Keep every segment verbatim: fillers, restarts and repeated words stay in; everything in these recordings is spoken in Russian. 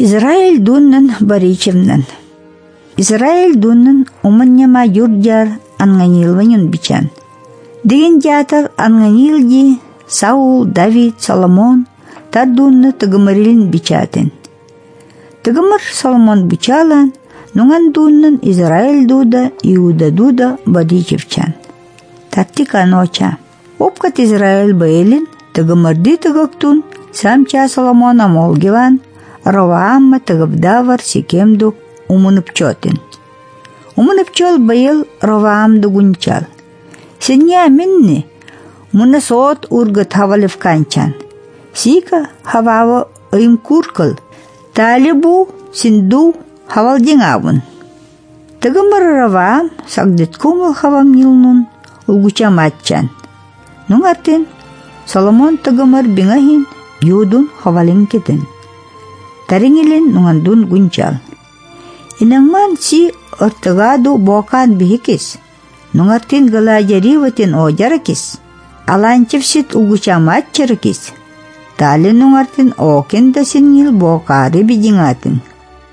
Израиль дуннан баричевнан. Израиль дуннан уманняма юрджар анганилванюн бичан. Деген жатар анганилди Саул, Давид, Соломон тар дунны тыгымырилин бичатен. Тыгымыр Соломон бичалан, нуңан дуннан Израиль дуда, Иуда дуда баричевчан. Тартика ноча. Опкат Израиль баэлин, тыгымырди тыгыктун, самча Соломона молгиван, Роваамма тыгыбдавар Сикемду умынып-чотын. Умынып-чол байыл Роваамду гунчал. Сенья минни, муна соот ургат хавалев канчан. Сика хавава им куркал, талибу синду хавалдингавын. Тыгымыр Роваам сагдет кумал хавам нилнун улгуча матчан. Нуңартын Соломон тыгымыр бингахин юдун хавалин кетен. Тарингилин нуңандун гунчал. Инангман си ортыгаду бокан бихикис. Нуңартин галадяриватин оjarакис. Аланчевсит угучамат чаракис. Тали нуңартин окенда сингил бокари бидингатын.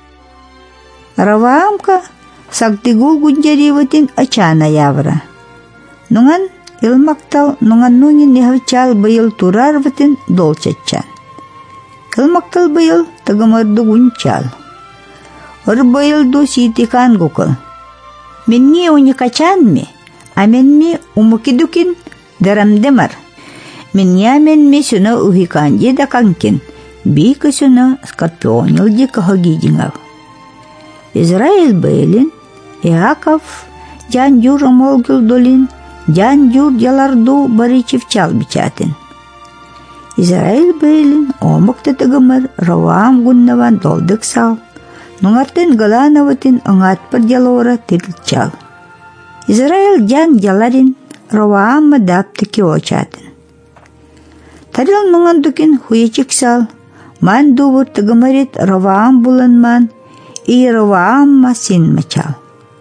Раваамка сактигул гунджариватин ачана явра. Нуңан илмактал нуңан нунин нехавчал байыл турарватин долчатчан. Илмактал байыл тыгымырду гунчал. Ор байылду ситикан гукал. Менни уникачанми, а менми умукидукин дарамдемар. Менья менми сюна ухиканди да канкин, бика сюна скорпионилди кахагидингав. Израиль бейлин, Иаков, жан жур омолгил долин, жан жур яларду баричевчал бичатин. Израиль бейлин, омукта тыгымыр, Роваам гуннаван долдык сал, нуңартын галановатин оңатпыр ялора тирилчал. Израиль жан яларин, Роваамма даптыки очатын. Тарил нуңандукин хуячик сал, ман дувур тыгымырит Роваам буланман, и Роваамма син мачал.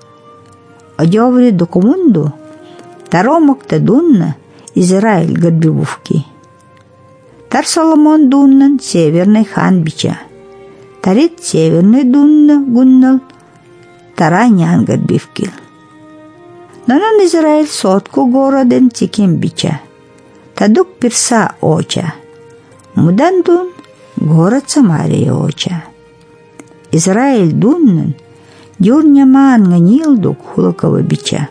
Одёври докумунду, таромокта дунна Израиль гадбивувки. Тар Соломон дуннан северный хан бича. Тарит северный дунна гуннал таранян гадбивкил. Нанан Израиль сотку городен тиким бича. Тадук пирса оча. Мудан дун город Самария оча. Израиль дуннан дюрняман ганилдук хулакова бича.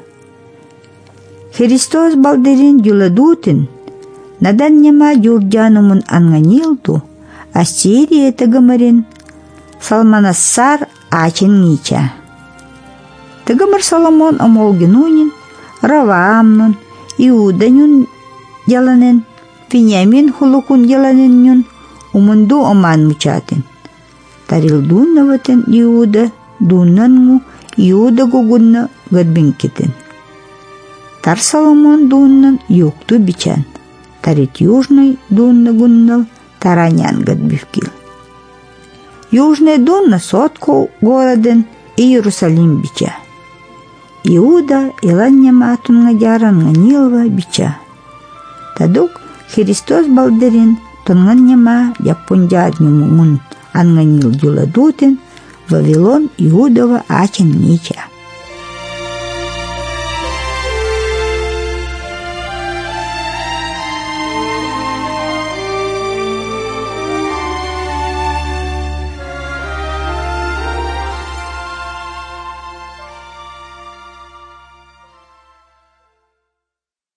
Христос балдерин юладутин надан няма дюрдянумун анганилду, а Сирия тагамарин Салманассар ачин нича. Тагамар Соломон омолгинунин, Раваамнун, Иуданюн яланен, Виньямин хулукун яланенюн, умунду оман мучатин. Тарил дуннаватен Иуда, дуннангу, Иуда гугунна гадбинкитин. Тар Соломон дуннан юкту бичан. Тарит южный дунна гуннал таранян гадбивкил. Южный дунна сотку городен и Иерусалим бича. Иуда иланняма тунгаджаран ганилва бича. Тадук Христос балдерин тунганняма япунджарнюмун анганил юладутин Вавилон Иудова ачин нича.